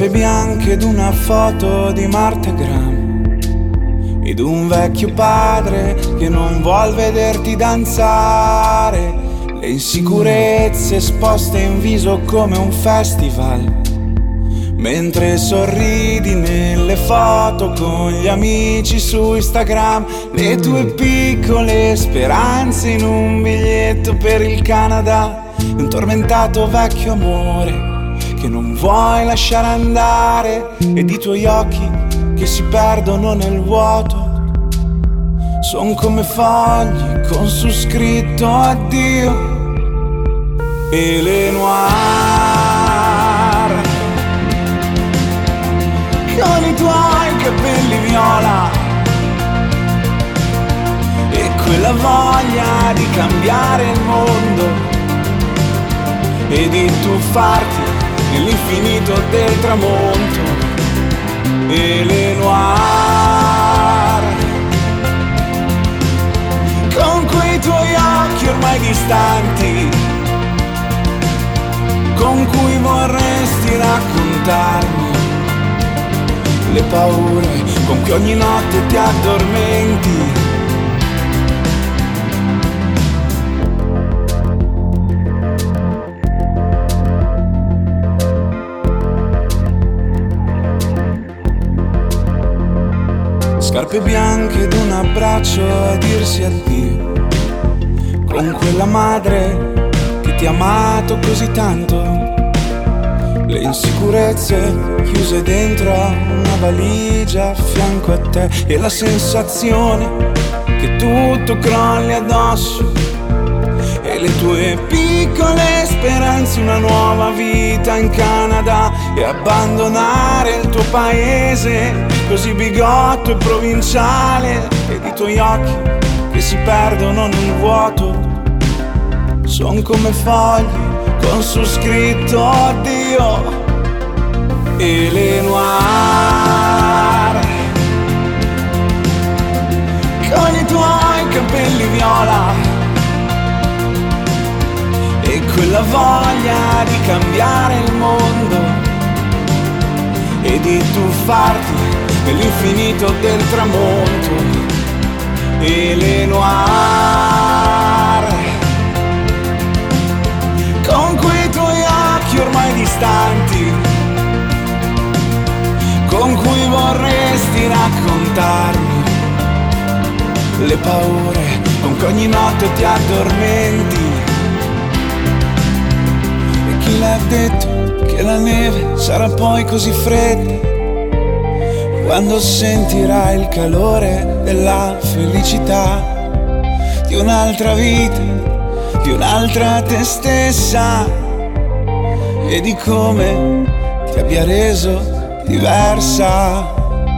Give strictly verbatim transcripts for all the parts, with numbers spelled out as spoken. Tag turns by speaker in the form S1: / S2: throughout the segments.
S1: Scarpe bianche ed una foto di Marta Graham, ed un vecchio padre che non vuol vederti danzare. Le insicurezze esposte in viso come un festival, mentre sorridi nelle foto con gli amici su Instagram. Le tue piccole speranze in un biglietto per il Canada, un tormentato vecchio amore che non vuoi lasciare andare, ed i tuoi occhi che si perdono nel vuoto son come fogli con su scritto addio. E le noir con i tuoi capelli viola e quella voglia di cambiare il mondo e di tuffarti nell'infinito del tramonto. E le noir con quei tuoi occhi ormai distanti, con cui vorresti raccontarmi le paure con cui ogni notte ti addormenti. Scarpe bianche ed un abbraccio a dirsi addio, con quella madre che ti ha amato così tanto. Le insicurezze chiuse dentro a una valigia a fianco a te, e la sensazione che tutto crolli addosso, e le tue piccole speranze, una nuova vita in Canada, e abbandonare il tuo paese così bigotto e provinciale, ed i tuoi occhi che si perdono nel vuoto son come fogli con su scritto addio. E le noir con i tuoi capelli viola e quella voglia di cambiare il mondo e di tuffarti nell'infinito del tramonto. E le noir con quei tuoi occhi ormai distanti, con cui vorresti raccontarmi le paure con cui ogni notte ti addormenti. E chi l'ha detto che la neve sarà poi così fredda, quando sentirai il calore della felicità, di un'altra vita, di un'altra te stessa, e di come ti abbia reso diversa.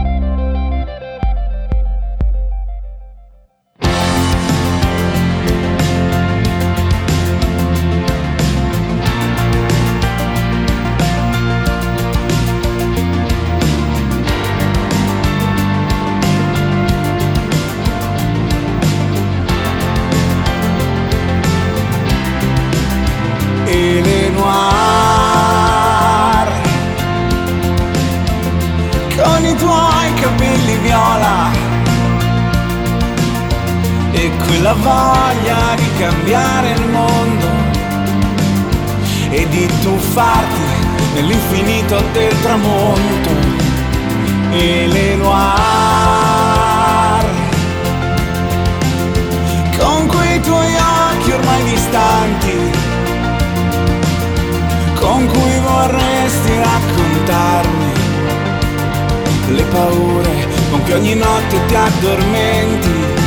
S1: Con i tuoi capelli viola e quella voglia di cambiare il mondo e di tuffarti nell'infinito del tramonto. E le noir con quei tuoi occhi ormai distanti, con cui vorresti raccontarmi le paure con cui ogni notte ti addormenti.